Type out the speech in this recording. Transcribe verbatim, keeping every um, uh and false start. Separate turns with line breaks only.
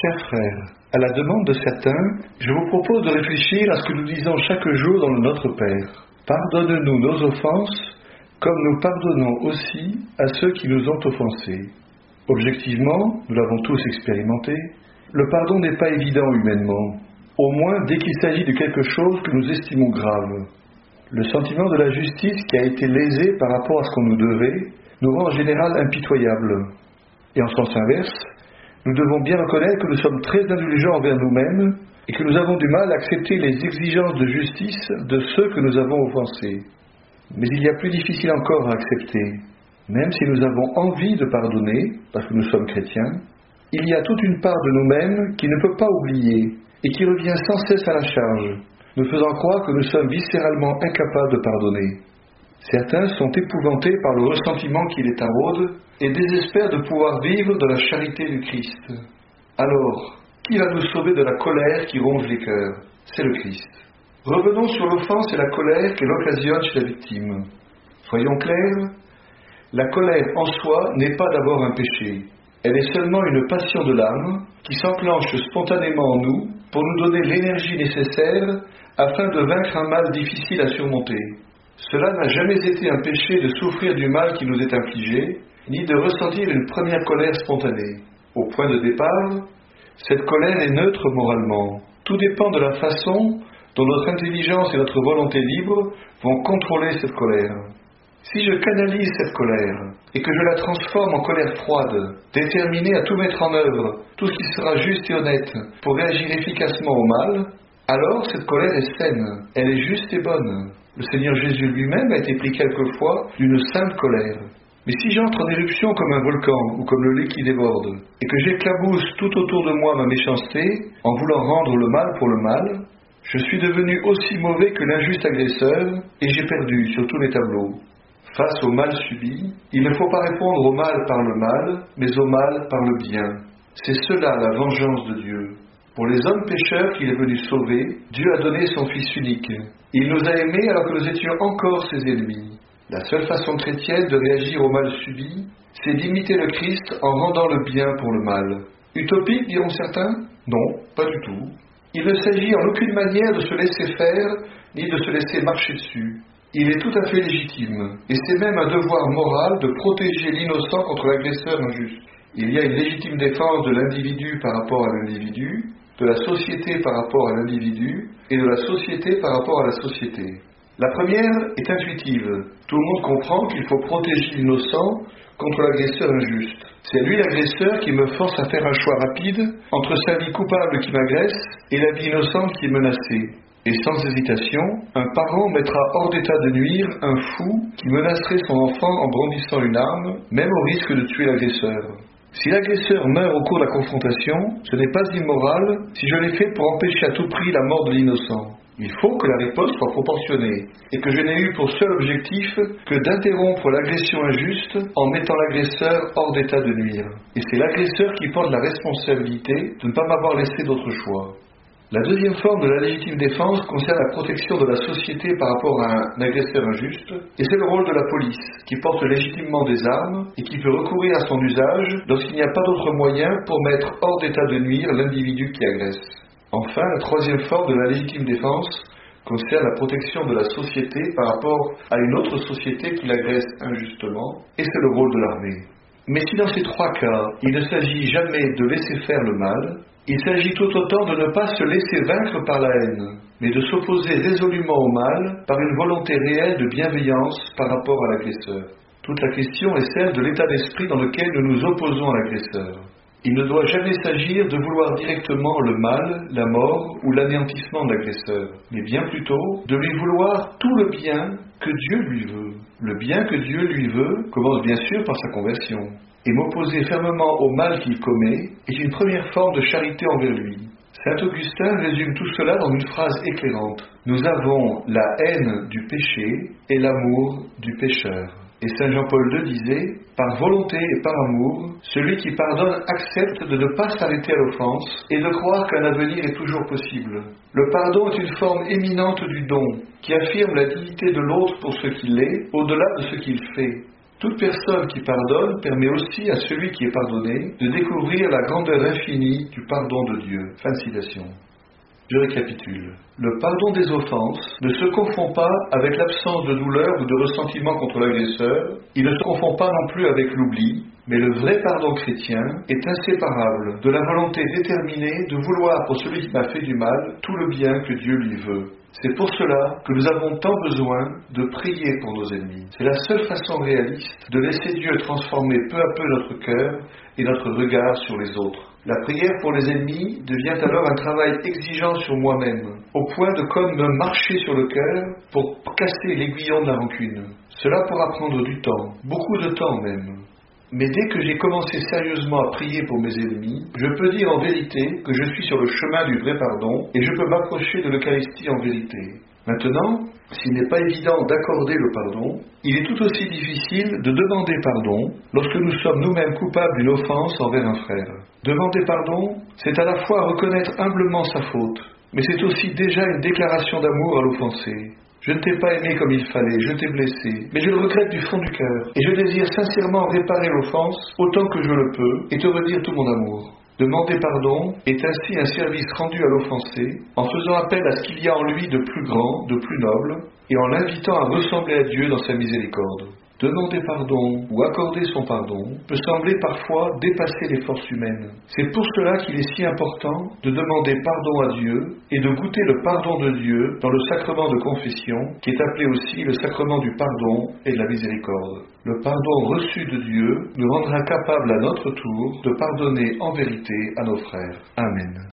Chers frères, à la demande de certains, je vous propose de réfléchir à ce que nous disons chaque jour dans le Notre Père. Pardonne-nous nos offenses, comme nous pardonnons aussi à ceux qui nous ont offensés. Objectivement, nous l'avons tous expérimenté, le pardon n'est pas évident humainement, au moins dès qu'il s'agit de quelque chose que nous estimons grave. Le sentiment de la justice qui a été lésé par rapport à ce qu'on nous devait nous rend en général impitoyables. Et en sens inverse, nous devons bien reconnaître que nous sommes très indulgents envers nous-mêmes et que nous avons du mal à accepter les exigences de justice de ceux que nous avons offensés. Mais il y a plus difficile encore à accepter. Même si nous avons envie de pardonner, parce que nous sommes chrétiens, il y a toute une part de nous-mêmes qui ne peut pas oublier et qui revient sans cesse à la charge, nous faisant croire que nous sommes viscéralement incapables de pardonner. Certains sont épouvantés par le ressentiment qui les taraude et désespèrent de pouvoir vivre de la charité du Christ. Alors, qui va nous sauver de la colère qui ronge les cœurs? C'est le Christ. Revenons sur l'offense et la colère qu'elle occasionne chez la victime. Soyons clairs, la colère en soi n'est pas d'abord un péché. Elle est seulement une passion de l'âme qui s'enclenche spontanément en nous pour nous donner l'énergie nécessaire afin de vaincre un mal difficile à surmonter. Cela n'a jamais été un péché de souffrir du mal qui nous est infligé, ni de ressentir une première colère spontanée. Au point de départ, cette colère est neutre moralement. Tout dépend de la façon dont notre intelligence et notre volonté libre vont contrôler cette colère. Si je canalise cette colère et que je la transforme en colère froide, déterminée à tout mettre en œuvre, tout ce qui sera juste et honnête pour réagir efficacement au mal, alors cette colère est saine, elle est juste et bonne. Le Seigneur Jésus lui-même a été pris quelquefois d'une sainte colère. Mais si j'entre en éruption comme un volcan ou comme le lait qui déborde, et que j'éclabousse tout autour de moi ma méchanceté, en voulant rendre le mal pour le mal, je suis devenu aussi mauvais que l'injuste agresseur, et j'ai perdu sur tous les tableaux. Face au mal subi, il ne faut pas répondre au mal par le mal, mais au mal par le bien. C'est cela la vengeance de Dieu. Pour les hommes pécheurs qu'il est venu sauver, Dieu a donné son Fils unique. Il nous a aimés alors que nous étions encore ses ennemis. La seule façon chrétienne de réagir au mal subi, c'est d'imiter le Christ en rendant le bien pour le mal. Utopique, diront certains? Non, pas du tout. Il ne s'agit en aucune manière de se laisser faire, ni de se laisser marcher dessus. Il est tout à fait légitime, et c'est même un devoir moral de protéger l'innocent contre l'agresseur injuste. Il y a une légitime défense de l'individu par rapport à l'individu, de la société par rapport à l'individu, et de la société par rapport à la société. La première est intuitive. Tout le monde comprend qu'il faut protéger l'innocent contre l'agresseur injuste. C'est lui l'agresseur qui me force à faire un choix rapide entre sa vie coupable qui m'agresse et la vie innocente qui est menacée. Et sans hésitation, un parent mettra hors d'état de nuire un fou qui menacerait son enfant en brandissant une arme, même au risque de tuer l'agresseur. Si l'agresseur meurt au cours de la confrontation, ce n'est pas immoral si je l'ai fait pour empêcher à tout prix la mort de l'innocent. Il faut que la riposte soit proportionnée et que je n'ai eu pour seul objectif que d'interrompre l'agression injuste en mettant l'agresseur hors d'état de nuire. Et c'est l'agresseur qui porte la responsabilité de ne pas m'avoir laissé d'autre choix. La deuxième forme de la légitime défense concerne la protection de la société par rapport à un agresseur injuste, et c'est le rôle de la police, qui porte légitimement des armes et qui peut recourir à son usage lorsqu'il n'y a pas d'autre moyen pour mettre hors d'état de nuire l'individu qui agresse. Enfin, la troisième forme de la légitime défense concerne la protection de la société par rapport à une autre société qui l'agresse injustement, et c'est le rôle de l'armée. Mais si dans ces trois cas, il ne s'agit jamais de laisser faire le mal, il s'agit tout autant de ne pas se laisser vaincre par la haine, mais de s'opposer résolument au mal par une volonté réelle de bienveillance par rapport à l'agresseur. Toute la question est celle de l'état d'esprit dans lequel nous nous opposons à l'agresseur. Il ne doit jamais s'agir de vouloir directement le mal, la mort ou l'anéantissement de l'agresseur, mais bien plutôt de lui vouloir tout le bien que Dieu lui veut. Le bien que Dieu lui veut commence bien sûr par sa conversion. Et m'opposer fermement au mal qu'il commet est une première forme de charité envers lui. Saint Augustin résume tout cela dans une phrase éclairante. Nous avons la haine du péché et l'amour du pécheur. Et Saint Jean-Paul deux disait, par volonté et par amour, celui qui pardonne accepte de ne pas s'arrêter à l'offense et de croire qu'un avenir est toujours possible. Le pardon est une forme éminente du don, qui affirme la dignité de l'autre pour ce qu'il est, au-delà de ce qu'il fait. Toute personne qui pardonne permet aussi à celui qui est pardonné de découvrir la grandeur infinie du pardon de Dieu. Fin de citation. Je récapitule. Le pardon des offenses ne se confond pas avec l'absence de douleur ou de ressentiment contre l'agresseur. Il ne se confond pas non plus avec l'oubli. Mais le vrai pardon chrétien est inséparable de la volonté déterminée de vouloir pour celui qui m'a fait du mal tout le bien que Dieu lui veut. C'est pour cela que nous avons tant besoin de prier pour nos ennemis. C'est la seule façon réaliste de laisser Dieu transformer peu à peu notre cœur et notre regard sur les autres. La prière pour les ennemis devient alors un travail exigeant sur moi-même, au point de comme me marcher sur le cœur pour casser l'aiguillon de la rancune. Cela pourra prendre du temps, beaucoup de temps même. Mais dès que j'ai commencé sérieusement à prier pour mes ennemis, je peux dire en vérité que je suis sur le chemin du vrai pardon et je peux m'approcher de l'Eucharistie en vérité. Maintenant, s'il n'est pas évident d'accorder le pardon, il est tout aussi difficile de demander pardon lorsque nous sommes nous-mêmes coupables d'une offense envers un frère. Demander pardon, c'est à la fois reconnaître humblement sa faute, mais c'est aussi déjà une déclaration d'amour à l'offensé. Je ne t'ai pas aimé comme il fallait, je t'ai blessé, mais je le regrette du fond du cœur, et je désire sincèrement réparer l'offense autant que je le peux, et te redire tout mon amour. Demander pardon est ainsi un service rendu à l'offensé, en faisant appel à ce qu'il y a en lui de plus grand, de plus noble, et en l'invitant à ressembler à Dieu dans sa miséricorde. Demander pardon ou accorder son pardon peut sembler parfois dépasser les forces humaines. C'est pour cela qu'il est si important de demander pardon à Dieu et de goûter le pardon de Dieu dans le sacrement de confession, qui est appelé aussi le sacrement du pardon et de la miséricorde. Le pardon reçu de Dieu nous rendra capables à notre tour de pardonner en vérité à nos frères. Amen.